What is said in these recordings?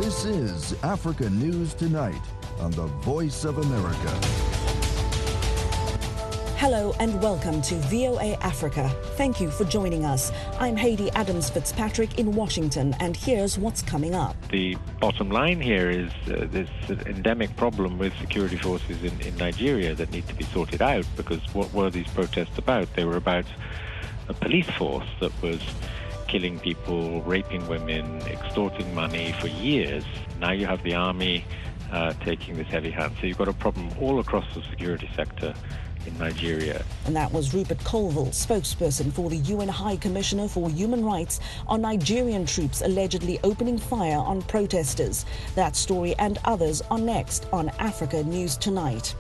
This is Africa News Tonight on the Voice of America. Hello and welcome to VOA Africa. Thank you for joining us. I'm Haiti Adams-Fitzpatrick in Washington, and here's what's coming up. The bottom line here is this endemic problem with security forces in Nigeria that need to be sorted out, because what were these protests about? They were about a police force that was killing people, raping women, extorting money for years. Now you have the army taking this heavy hand. So you've got a problem all across the security sector in Nigeria. And that was Rupert Colville, spokesperson for the UN High Commissioner for Human Rights, on Nigerian troops allegedly opening fire on protesters. That story and others are next on Africa News Tonight.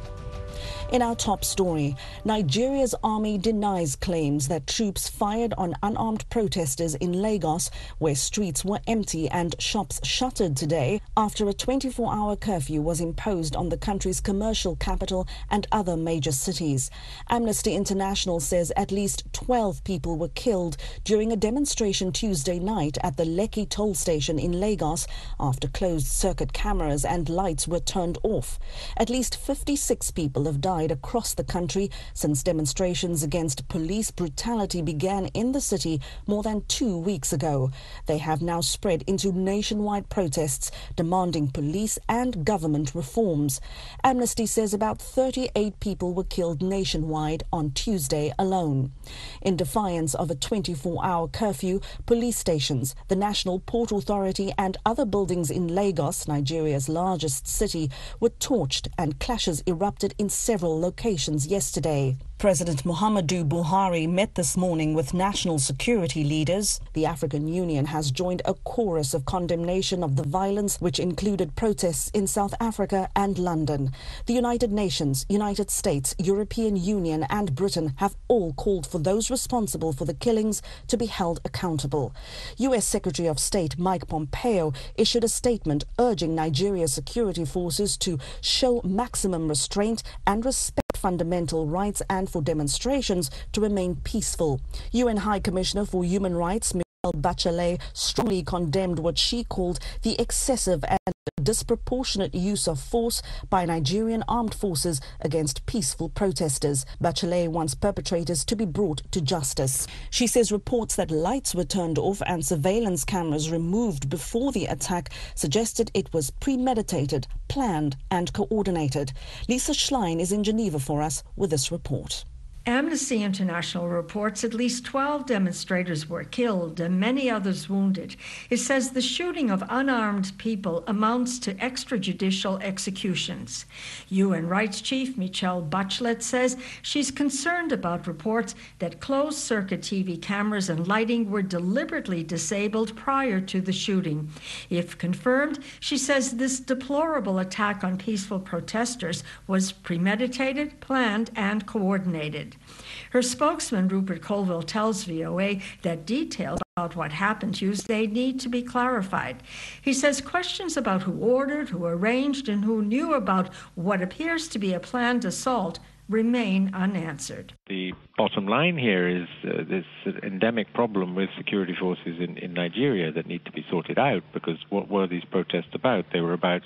In our top story, Nigeria's army denies claims that troops fired on unarmed protesters in Lagos, where streets were empty and shops shuttered today after a 24-hour curfew was imposed on the country's commercial capital and other major cities. Amnesty International says at least 12 people were killed during a demonstration Tuesday night at the Lekki toll station in Lagos after closed-circuit cameras and lights were turned off. At least 56 people have died across the country since demonstrations against police brutality began in the city more than 2 weeks ago. They have now spread into nationwide protests demanding police and government reforms. Amnesty says about 38 people were killed nationwide on Tuesday alone. In defiance of a 24-hour curfew, police stations, the National Port Authority and other buildings in Lagos, Nigeria's largest city, were torched and clashes erupted in several locations yesterday. President Muhammadu Buhari met this morning with national security leaders. The African Union has joined a chorus of condemnation of the violence, which included protests in South Africa and London. The United Nations, United States, European Union and Britain have all called for those responsible for the killings to be held accountable. U.S. Secretary of State Mike Pompeo issued a statement urging Nigeria's security forces to show maximum restraint and respect fundamental rights and for demonstrations to remain peaceful. UN High Commissioner for Human Rights Michelle Bachelet strongly condemned what she called the excessive and disproportionate use of force by Nigerian armed forces against peaceful protesters. Bachelet wants perpetrators to be brought to justice. She says reports that lights were turned off and surveillance cameras removed before the attack suggested it was premeditated, planned and coordinated. Lisa Schlein is in Geneva for us with this report. Amnesty International reports at least 12 demonstrators were killed and many others wounded. It says the shooting of unarmed people amounts to extrajudicial executions. UN Rights Chief Michelle Bachelet says she's concerned about reports that closed-circuit TV cameras and lighting were deliberately disabled prior to the shooting. If confirmed, she says this deplorable attack on peaceful protesters was premeditated, planned, and coordinated. Her spokesman, Rupert Colville, tells VOA that details about what happened Tuesday need to be clarified. He says questions about who ordered, who arranged, and who knew about what appears to be a planned assault remain unanswered. The bottom line here is this endemic problem with security forces in Nigeria that need to be sorted out, because what were these protests about? They were about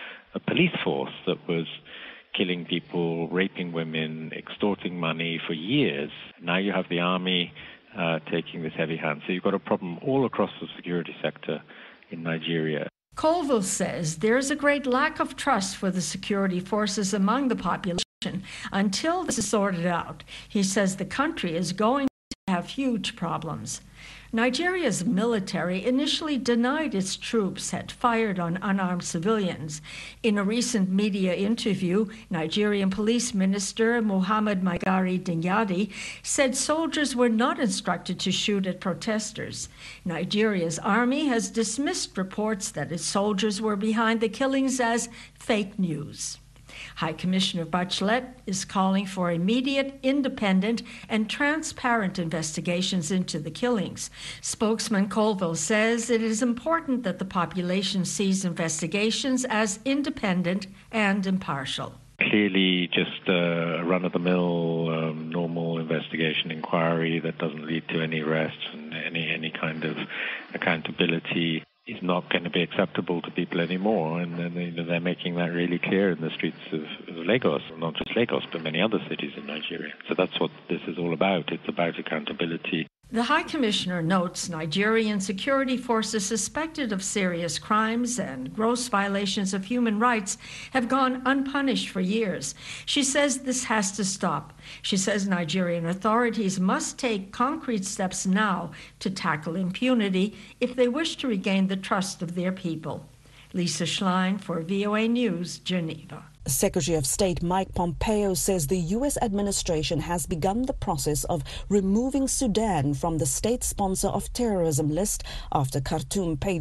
a police force that was killing people, raping women, extorting money for years. Now you have the army taking this heavy hand. So you've got a problem all across the security sector in Nigeria. Colville says there is a great lack of trust for the security forces among the population until this is sorted out. He says the country is going to have huge problems. Nigeria's military initially denied its troops had fired on unarmed civilians. In a recent media interview, Nigerian Police Minister Muhammad Maigari Dingyadi said soldiers were not instructed to shoot at protesters. Nigeria's army has dismissed reports that its soldiers were behind the killings as fake news. High Commissioner Bachelet is calling for immediate, independent, and transparent investigations into the killings. Spokesman Colville says it is important that the population sees investigations as independent and impartial. Clearly just a run-of-the-mill, normal investigation inquiry that doesn't lead to any arrests and any kind of accountability is not going to be acceptable to people anymore, and they're making that really clear in the streets of Lagos, not just Lagos, but many other cities in Nigeria. So that's what this is all about. It's about accountability. The High Commissioner notes Nigerian security forces suspected of serious crimes and gross violations of human rights have gone unpunished for years. She says this has to stop. She says Nigerian authorities must take concrete steps now to tackle impunity if they wish to regain the trust of their people. Lisa Schlein for VOA News, Geneva. Secretary of State Mike Pompeo says the U.S. administration has begun the process of removing Sudan from the state sponsor of terrorism list after Khartoum paid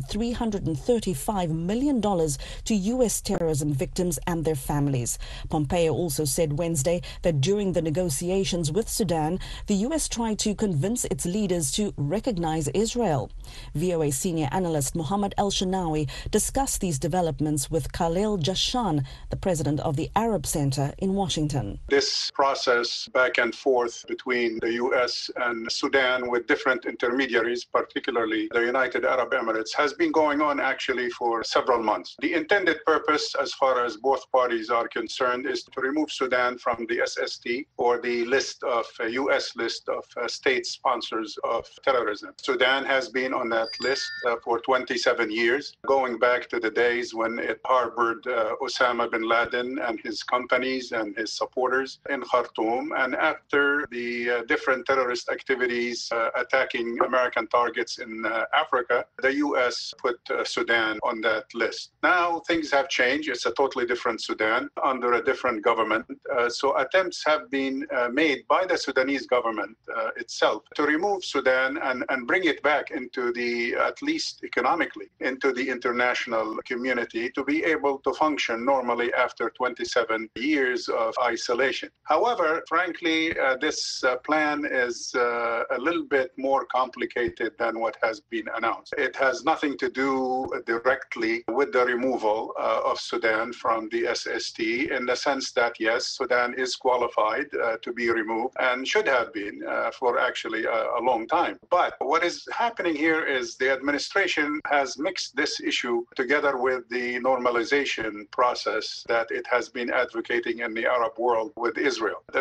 $335 million to U.S. terrorism victims and their families. Pompeo also said Wednesday that during the negotiations with Sudan, the U.S. tried to convince its leaders to recognize Israel. VOA senior analyst Mohammed El-Shanawi discussed these developments with Khalil Jashan, the president of the Arab Center in Washington. This process back and forth between the U.S. and Sudan with different intermediaries, particularly the United Arab Emirates, has been going on actually for several months. The intended purpose, as far as both parties are concerned, is to remove Sudan from the SST, or the list of U.S. list of state sponsors of terrorism. Sudan has been on that list for 27 years, going back to the days when it harbored Osama bin Laden and his companies and his supporters in Khartoum, and after the different terrorist activities attacking American targets in Africa, the U.S. put Sudan on that list. Now things have changed. It's a totally different Sudan under a different government. So attempts have been made by the Sudanese government itself to remove Sudan and bring it back into the, at least economically, into the international community to be able to function normally after 27 years of isolation. However, frankly, this plan is a little bit more complicated than what has been announced. It has nothing to do directly with the removal of Sudan from the SST, in the sense that, yes, Sudan is qualified to be removed and should have been for actually a long time. But what is happening here is the administration has mixed this issue together with the normalization process that it has been advocating in the Arab world with Israel. The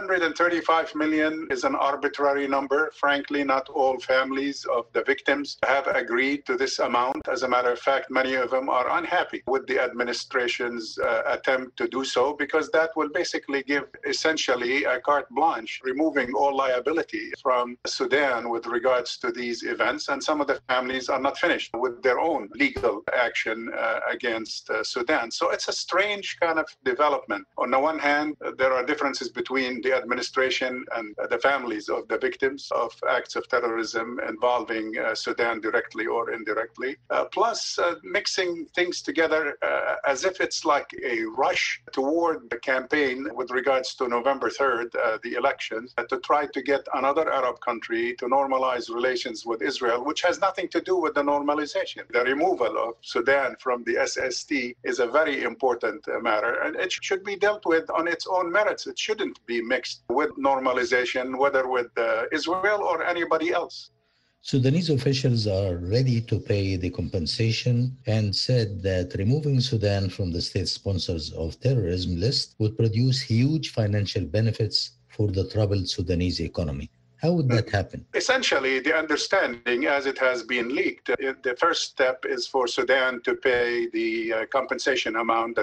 335 million is an arbitrary number. Frankly, not all families of the victims have agreed to this amount. As a matter of fact, many of them are unhappy with the administration's attempt to do so, because that will basically give essentially a carte blanche, removing all liability from Sudan with regards to these events. And some of the families are not finished with their own legal action against Sudan. So it's a strange kind of development. On the one hand, there are differences between the administration and the families of the victims of acts of terrorism involving Sudan directly or indirectly, plus mixing things together as if it's like a rush toward the campaign with regards to November 3rd, the elections, to try to get another Arab country to normalize relations with Israel, which has nothing to do with the normalization. The removal of Sudan from the SST is a very important matter, and it should be dealt with on its own merits. It shouldn't be mixed with normalization, whether with Israel or anybody else. Sudanese officials are ready to pay the compensation and said that removing Sudan from the state sponsors of terrorism list would produce huge financial benefits for the troubled Sudanese economy. How would that happen? Essentially, the understanding, as it has been leaked, the first step is for Sudan to pay the compensation amount, the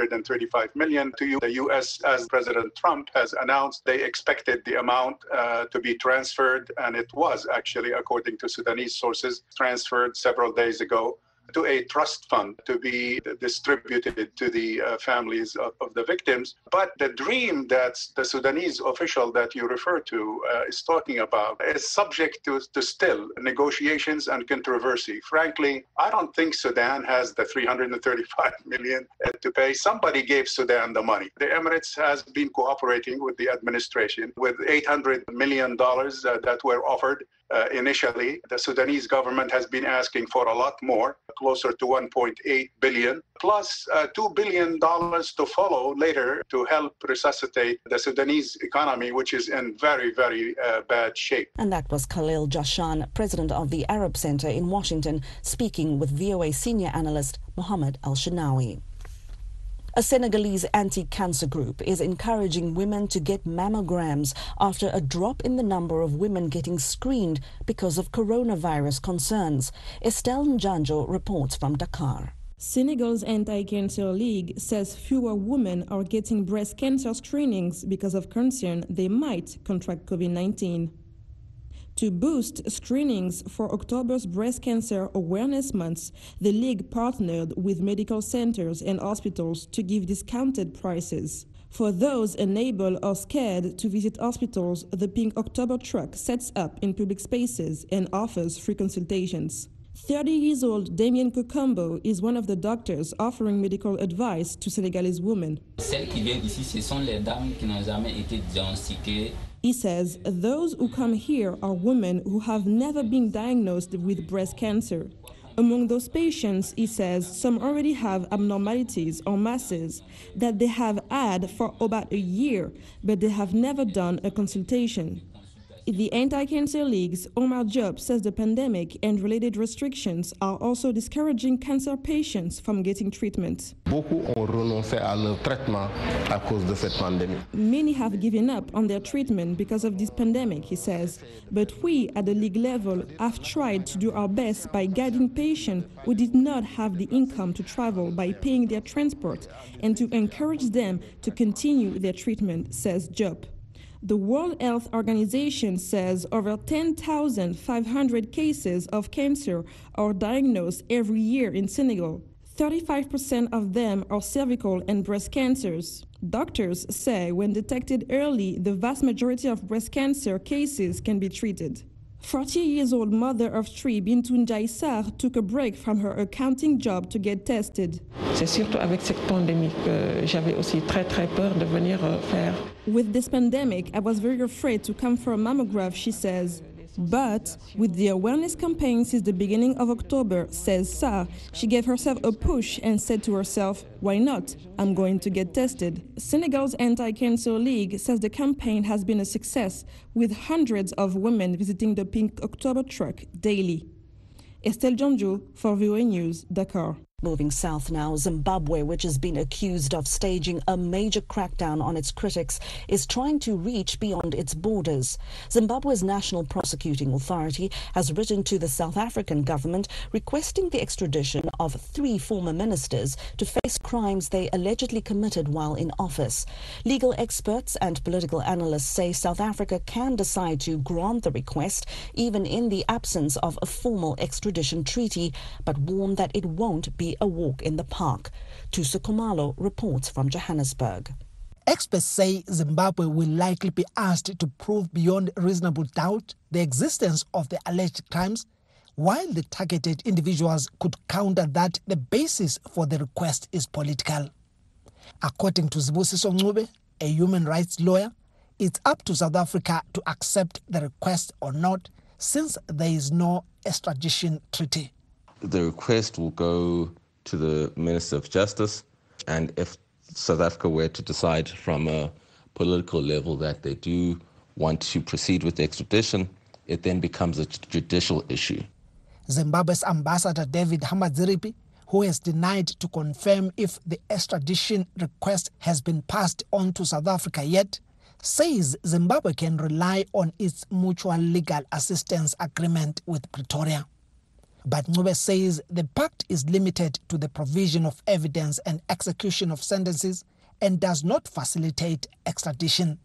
$335 million, to the U.S. As President Trump has announced, they expected the amount to be transferred, and it was actually, according to Sudanese sources, transferred several days ago to a trust fund to be distributed to the families of the victims. But the dream that the Sudanese official that you refer to is talking about is subject to still negotiations and controversy. Frankly, I don't think Sudan has the $335 million to pay. Somebody gave Sudan the money. The Emirates has been cooperating with the administration with $800 million that were offered initially. The Sudanese government has been asking for a lot more, closer to 1.8 billion, plus $2 billion to follow later to help resuscitate the Sudanese economy, which is in very, very bad shape. And that was Khalil Jashan, president of the Arab Center in Washington, speaking with VOA senior analyst Mohammed Al-Shinawi. A Senegalese anti-cancer group is encouraging women to get mammograms after a drop in the number of women getting screened because of coronavirus concerns. Estelle Njanjo reports from Dakar. Senegal's Anti-Cancer League says fewer women are getting breast cancer screenings because of concern they might contract COVID-19. To boost screenings for October's Breast Cancer Awareness Month, the League partnered with medical centers and hospitals to give discounted prices. For those unable or scared to visit hospitals, the Pink October truck sets up in public spaces and offers free consultations. 30-year-old Damien Kokombo is one of the doctors offering medical advice to Senegalese women. Celles qui viennent ici, ce sont les dames qui n'ont jamais été diagnostiquées. He says those who come here are women who have never been diagnosed with breast cancer. Among those patients, he says, some already have abnormalities or masses that they have had for about a year, but they have never done a consultation. The Anti-Cancer League's Omar Diop says the pandemic and related restrictions are also discouraging cancer patients from getting treatment. Beaucoup ont renoncé à leur traitement à cause de cette pandémie. Many have given up on their treatment because of this pandemic, he says. But we at the league level have tried to do our best by guiding patients who did not have the income to travel by paying their transport and to encourage them to continue their treatment, says Diop. The World Health Organization says over 10,500 cases of cancer are diagnosed every year in Senegal. 35% of them are cervical and breast cancers. Doctors say when detected early, the vast majority of breast cancer cases can be treated. 40-year-old mother of three, Bintou Ndiaye Sarr, took a break from her accounting job to get tested. C'est surtout avec cette pandémie que j'avais aussi très peur de venir faire. With this pandemic, I was very afraid to come for a mammograph, she says. But with the awareness campaign since the beginning of October, says Sarr, she gave herself a push and said to herself, why not? I'm going to get tested. Senegal's Anti-Cancer League says the campaign has been a success, with hundreds of women visiting the Pink October truck daily. Estelle Njanjo for VOA News, Dakar. Moving south now, Zimbabwe, which has been accused of staging a major crackdown on its critics, is trying to reach beyond its borders. Zimbabwe's National Prosecuting Authority has written to the South African government requesting the extradition of 3 former ministers to face crimes they allegedly committed while in office. Legal experts and political analysts say South Africa can decide to grant the request, even in the absence of a formal extradition treaty, but warn that it won't be a walk in the park. Tusa Kumalo reports from Johannesburg. Experts say Zimbabwe will likely be asked to prove beyond reasonable doubt the existence of the alleged crimes, while the targeted individuals could counter that the basis for the request is political. According to Zibusiso Ncube, a human rights lawyer, it's up to South Africa to accept the request or not, since there is no extradition treaty. The request will go to the Minister of Justice, and if South Africa were to decide from a political level that they do want to proceed with the extradition, it then becomes a judicial issue. Zimbabwe's Ambassador David Hamadziripi, who has denied to confirm if the extradition request has been passed on to South Africa yet, says Zimbabwe can rely on its mutual legal assistance agreement with Pretoria. But Ncube says the pact is limited to the provision of evidence and execution of sentences and does not facilitate extradition.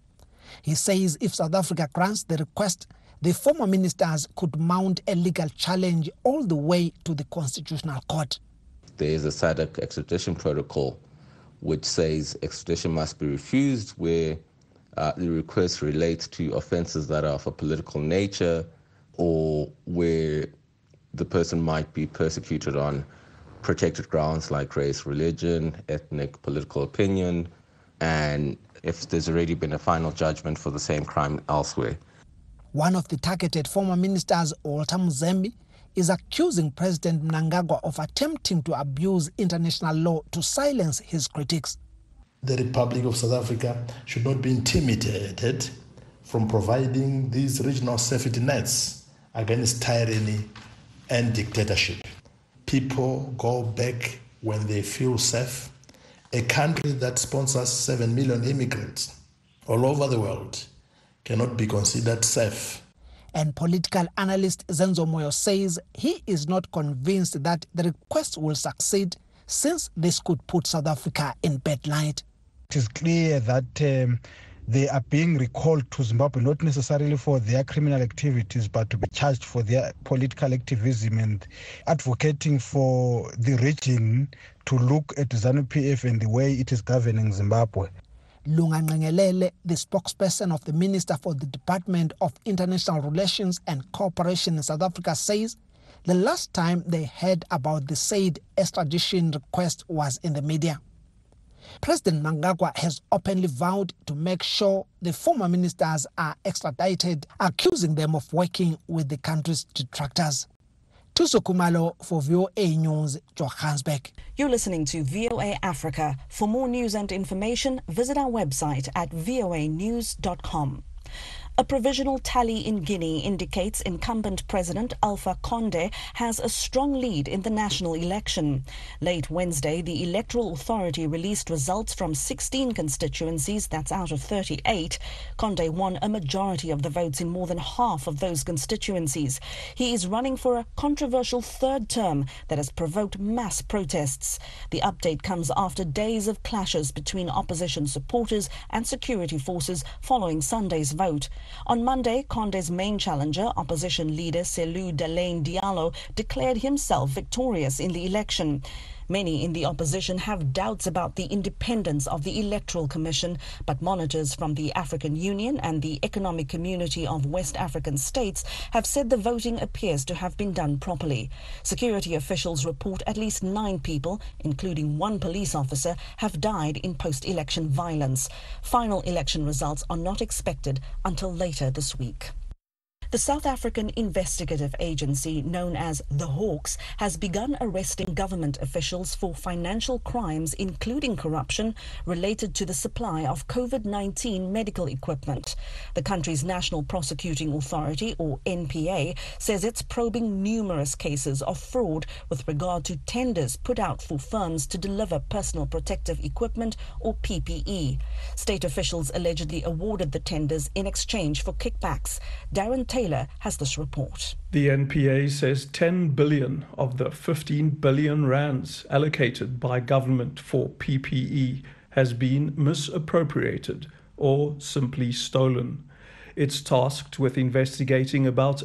He says if South Africa grants the request, the former ministers could mount a legal challenge all the way to the Constitutional Court. There is a SADC extradition protocol which says extradition must be refused where the request relates to offences that are of a political nature or where the person might be persecuted on protected grounds like race, religion, ethnic, political opinion, and if there's already been a final judgment for the same crime elsewhere. One of the targeted former ministers, Walter Muzembe, is accusing President Mnangagwa of attempting to abuse international law to silence his critics. The Republic of South Africa should not be intimidated from providing these regional safety nets against tyranny and dictatorship. People go back when they feel safe. A country that sponsors 7 million immigrants all over the world cannot be considered safe. And political analyst Zenzo Moyo says he is not convinced that the request will succeed, since this could put South Africa in bad light. It is clear that they are being recalled to Zimbabwe not necessarily for their criminal activities, but to be charged for their political activism and advocating for the region to look at ZANU-PF and the way it is governing Zimbabwe. Lunga Ngengelele, the spokesperson of the Minister for the Department of International Relations and Cooperation in South Africa, says the last time they heard about the said extradition request was in the media. President Mnangagwa has openly vowed to make sure the former ministers are extradited, accusing them of working with the country's detractors. Tuso Kumalo for VOA News, Johannesburg. You're listening to VOA Africa. For more news and information, visit our website at voanews.com. A provisional tally in Guinea indicates incumbent President Alpha Condé has a strong lead in the national election. Late Wednesday, the Electoral Authority released results from 16 constituencies, that's out of 38. Condé won a majority of the votes in more than half of those constituencies. He is running for a controversial third term that has provoked mass protests. The update comes after days of clashes between opposition supporters and security forces following Sunday's vote. On Monday, Condé's main challenger, opposition leader Selou Dalein Diallo, declared himself victorious in the election. Many in the opposition have doubts about the independence of the Electoral Commission, but monitors from the African Union and the Economic Community of West African States have said the voting appears to have been done properly. Security officials report at least 9 people, including 1 police officer, have died in post-election violence. Final election results are not expected until later this week. The South African investigative agency known as the Hawks has begun arresting government officials for financial crimes, including corruption, related to the supply of COVID-19 medical equipment. The country's National Prosecuting Authority, or NPA, says it's probing numerous cases of fraud with regard to tenders put out for firms to deliver personal protective equipment, or PPE. State officials allegedly awarded the tenders in exchange for kickbacks. Darren Taylor has this report. The NPA says 10 billion of the 15 billion rands allocated by government for PPE has been misappropriated or simply stolen. It's tasked with investigating about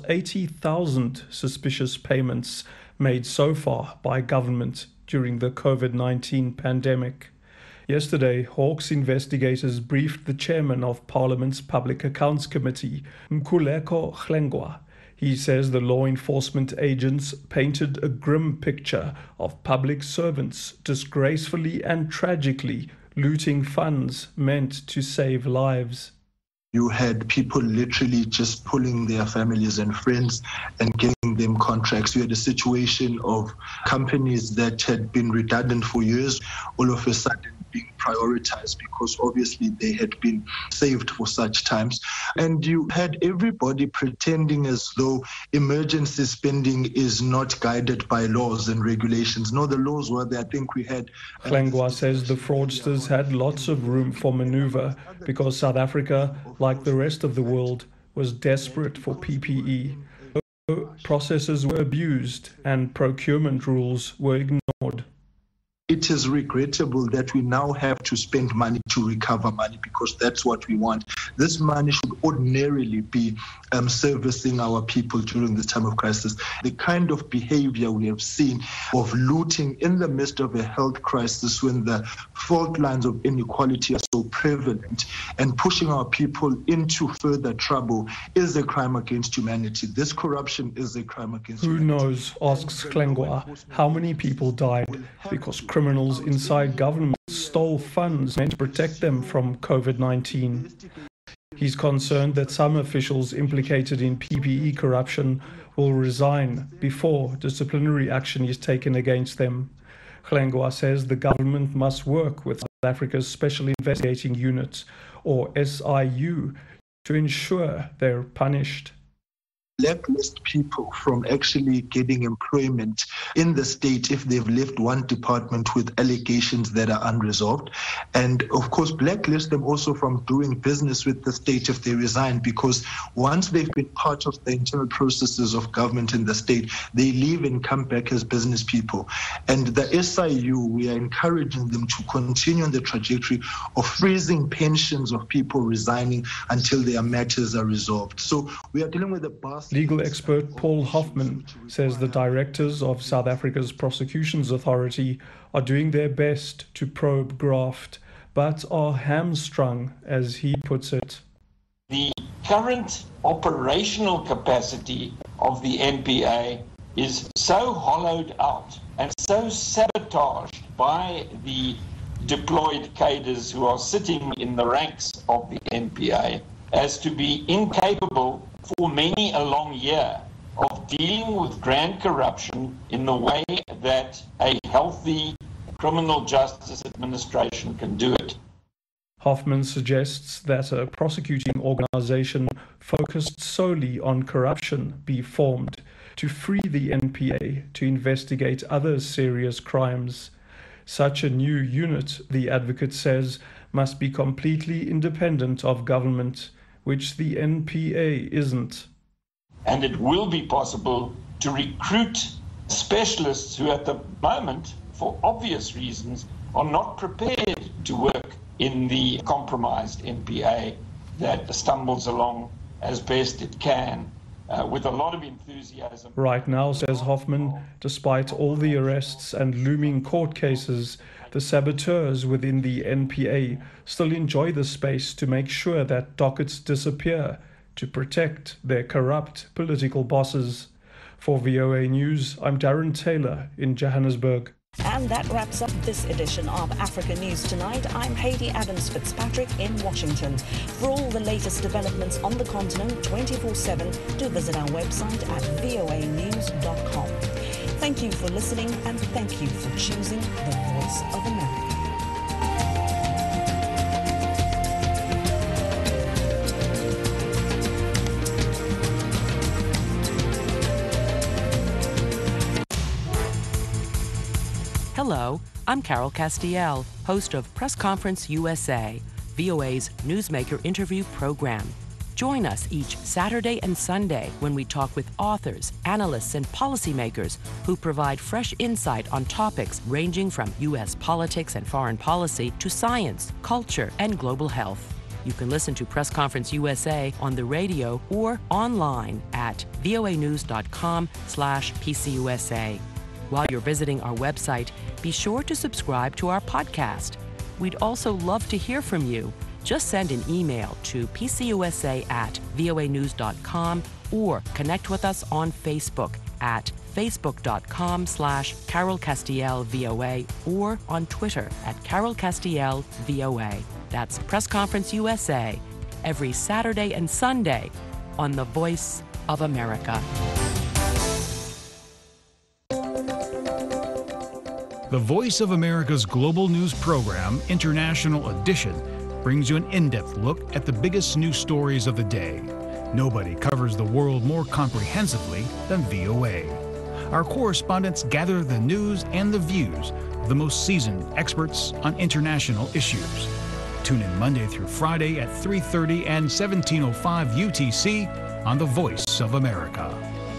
80,000 suspicious payments made so far by government during the COVID-19 pandemic. Yesterday, Hawks investigators briefed the chairman of Parliament's Public Accounts Committee, Mkhuleko Hlengwa. He says the law enforcement agents painted a grim picture of public servants disgracefully and tragically looting funds meant to save lives. You had people literally just pulling their families and friends and giving them contracts. You had a situation of companies that had been redundant for years, all of a sudden being prioritized because obviously they had been saved for such times. And you had everybody pretending as though emergency spending is not guided by laws and regulations. No, the laws were there. I think we had... Hlengwa says the fraudsters had lots of room for maneuver because South Africa, like the rest of the world, was desperate for PPE. Processes were abused and procurement rules were ignored. It is regrettable that we now have to spend money to recover money because that's what we want. This money should ordinarily be servicing our people during this time of crisis. The kind of behavior we have seen of looting in the midst of a health crisis when the fault lines of inequality are so prevalent and pushing our people into further trouble is a crime against humanity. This corruption is a crime against humanity. Who knows, asks Hlengwa, how many people died because criminals inside government stole funds meant to protect them from COVID-19. He's concerned that some officials implicated in PPE corruption will resign before disciplinary action is taken against them. Hlengwa says the government must work with South Africa's Special Investigating Unit, or SIU, to ensure they're punished. Blacklist people from actually getting employment in the state if they've left one department with allegations that are unresolved. And of course, blacklist them also from doing business with the state if they resign, because once they've been part of the internal processes of government in the state, they leave and come back as business people. And the SIU, we are encouraging them to continue on the trajectory of freezing pensions of people resigning until their matters are resolved. So we are dealing with a Legal expert Paul Hoffman says the directors of South Africa's Prosecutions Authority are doing their best to probe graft, but are hamstrung, as he puts it. The current operational capacity of the NPA is so hollowed out and so sabotaged by the deployed cadres who are sitting in the ranks of the NPA as to be incapable for many a long year of dealing with grand corruption in the way that a healthy criminal justice administration can do it. Hoffman suggests that a prosecuting organization focused solely on corruption be formed to free the NPA to investigate other serious crimes. Such a new unit, the advocate says, must be completely independent of government, which the NPA isn't. And it will be possible to recruit specialists who at the moment, for obvious reasons, are not prepared to work in the compromised NPA that stumbles along as best it can with a lot of enthusiasm. Right now, says Hoffman, despite all the arrests and looming court cases, the saboteurs within the NPA still enjoy the space to make sure that dockets disappear to protect their corrupt political bosses. For VOA News, I'm Darren Taylor in Johannesburg. And that wraps up this edition of Africa News Tonight. I'm Hayley Adams-Fitzpatrick in Washington. For all the latest developments on the continent 24/7, do visit our website at voanews.com. Thank you for listening, and thank you for choosing the Voice of America. Hello, I'm Carol Castiel, host of Press Conference USA, VOA's newsmaker interview program. Join us each Saturday and Sunday when we talk with authors, analysts, and policymakers who provide fresh insight on topics ranging from U.S. politics and foreign policy to science, culture, and global health. You can listen to Press Conference USA on the radio or online at voanews.com/PCUSA. While you're visiting our website, be sure to subscribe to our podcast. We'd also love to hear from you. Just send an email to pcusa@voanews.com or connect with us on Facebook at facebook.com/CarolCastielVOA or on Twitter at CarolCastielVOA. That's Press Conference USA, every Saturday and Sunday on the Voice of America. The Voice of America's global news program, International Edition, brings you an in-depth look at the biggest news stories of the day. Nobody covers the world more comprehensively than VOA. Our correspondents gather the news and the views of the most seasoned experts on international issues. Tune in Monday through Friday at 3:30 and 17:05 UTC on The Voice of America.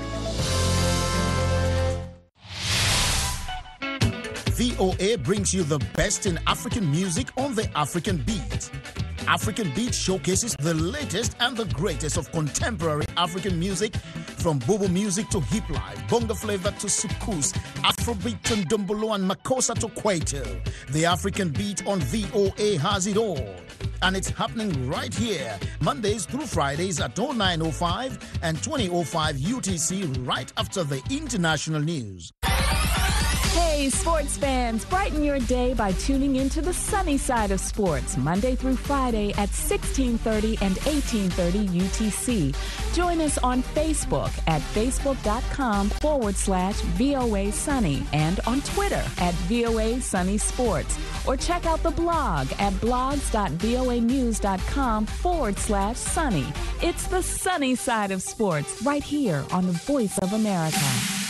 VOA brings you the best in African music on the African Beat. African Beat showcases the latest and the greatest of contemporary African music, from Bobo music to hip life, bongo flavor to soukous, Afrobeat to Ndombolo and Makossa to Kwaito. The African Beat on VOA has it all. And it's happening right here, Mondays through Fridays at 09:05 and 20:05 UTC, right after the international news. Hey, sports fans, brighten your day by tuning into the sunny side of sports, Monday through Friday at 1630 and 1830 UTC. Join us on Facebook at facebook.com/VOA Sunny and on Twitter at VOA Sunny Sports. Or check out the blog at blogs.voanews.com/sunny. It's the sunny side of sports right here on the Voice of America.